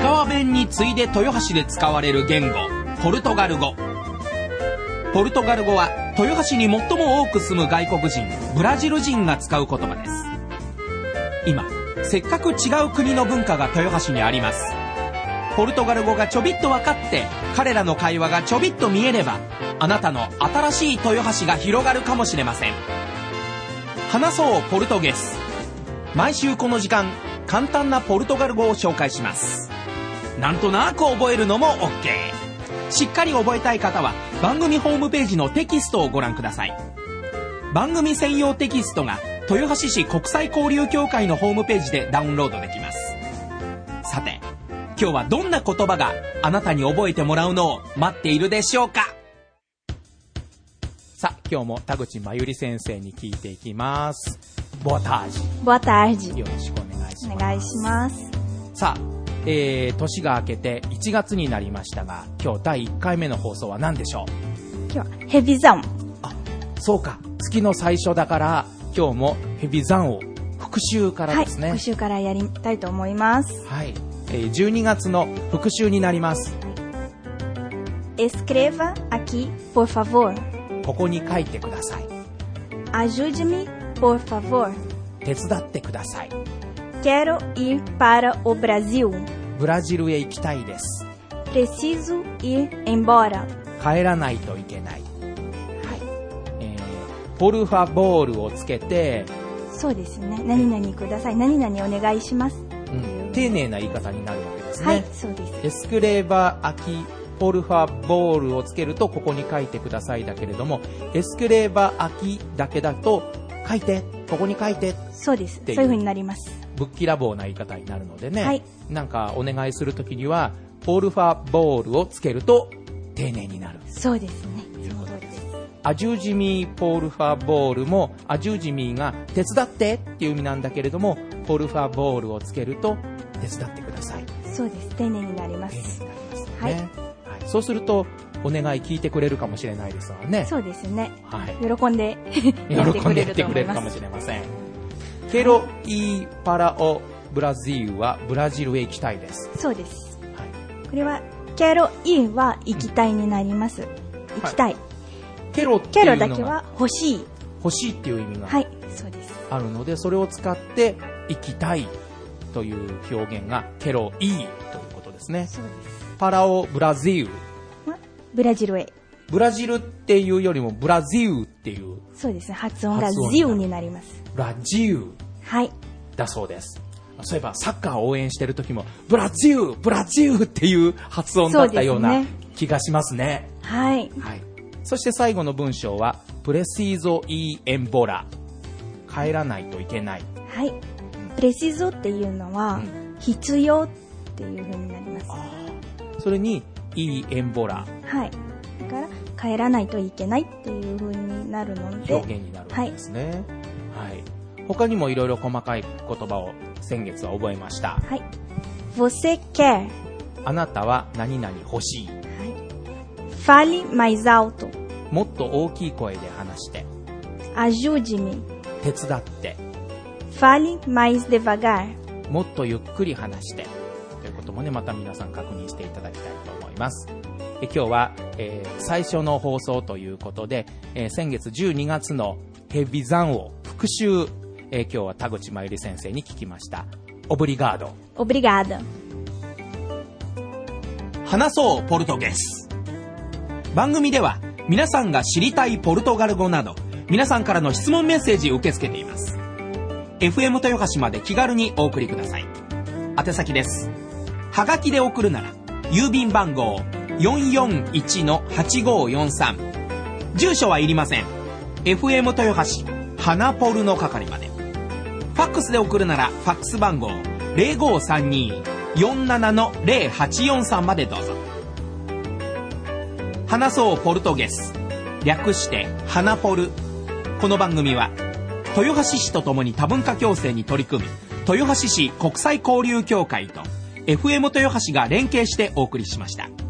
川弁に次いで豊橋で使われる言語、ポルトガル語。ポルトガル語は豊橋に最も多く住む外国人、ブラジル人が使う言葉です。今、せっかく違う国の文化が豊橋にあります。ポルトガル語がちょびっと分かって、彼らの会話がちょびっと見えれば、あなたの新しい豊橋が広がるかもしれません。話そうポルトゲス。毎週この時間、簡単なポルトガル語を紹介します。なんとなく覚えるのも OK。 しっかり覚えたい方は番組ホームページのテキストをご覧ください。番組専用テキストが豊橋市国際交流協会のホームページでダウンロードできます。さて、今日はどんな言葉があなたに覚えてもらうのを待っているでしょうか。さあ、今日も田口真由里先生に聞いていきます。Boa tarde。 Boa tarde。 よろしくお願いします。 お願いします。 さあ、年が明けて1月になりましたが、今日第1回目の放送は何でしょう。 今日はヘビザン。 あ、そうか、月の最初だから今日もヘビザンを復習からですね。 はい、復習からやりたいと思います。 はい、12月の復習になります。 Escreva aqui, por favor。 ここに書いてください。 Ajude-me, por favor。 手伝ってください。 Quero ir para o Brasil。 ブラジルへ行きたいです。 Preciso ir embora。 帰らないといけない。 はい。 ポルファボールをつけて、 そうですね。何々ください。何々お願いします。 丁寧な言い方になるわけですね。 はい、そうです。 エスクレーバーアキポルファボールをつけるとここに書いてくださいだけれども、エスクレーバーアキだけだと書いて、ここに書いて。 そうです。そういう風になります。 ぶっきらぼうな言い方になるのでね、 はい、 なんかお願いするときにはポルファボールをつけると丁寧になる。 そうですね。 その通りです。アジュジミーポルファボールもアジュジミーが手伝ってっていう意味なんだけれども、ポルファボールをつけると手伝ってください。 そうです。丁寧になります。 丁寧になりますね。 はい、 はい、そうするとお願い聞いてくれるかもしれないですわね。 そうですね。 はい、 喜んでやってくれるかもしれません。ケロイパラオブラジルはブラジルへ行きたいです。 そうです。 はい、 これはケロイは行きたいになります。行きたい。はい、 ケロっていうのがだけは欲しい。 欲しいっていう意味があるので、それを使って行きたいという表現がケロイということですね。 そうです。 パラオブラジル。 ブラジルへ。 ブラジルっていうよりもブラジルっていう。 そうですね。発音がジウになります。 ブラジル。 はい。 だそうです。そういえばサッカーを応援してる時もブラジルブラジルっていう発音だったような気がしますね。 はい。 はい。そして最後の文章はプレシーゾイエンボラ。帰らないといけない。 はい。プレシーゾっていうのは、必要っていう風になります。 それにイエンボラ。 はい。だから帰らないといけないっていう風になるので表現になるわけですね。はい。他にもいろいろ細かい言葉を先月は覚えました。 はい。Você quer。 あなたは何々欲しい。はい。 Fale mais alto。 もっと大きい声で話して。 Ajude-me。 手伝って。 Fale mais devagar。 もっとゆっくり話して。ということもね、また皆さん確認していただきたいと思います。今日は、最初の放送ということで、先月12月のヘビザンを復習、今日は田口真由里先生に聞きました。オブリガード。 オブリガード。 話そうポルトゲス。番組では皆さんが知りたいポルトガル語など、皆さんからの質問メッセージを受け付けています。FM 豊橋まで気軽にお送りください。宛先です。はがきで送るなら郵便番号 441-8543。住所はいりません。FM 豊橋花ポルの係まで。ファックスで送るならファックス番号 0532-47-0843 までどうぞ。話そうポルトゲス、略して花ポル。この番組は豊橋市とともに多文化共生に取り組む豊橋市国際交流協会と FM 豊橋が連携してお送りしました。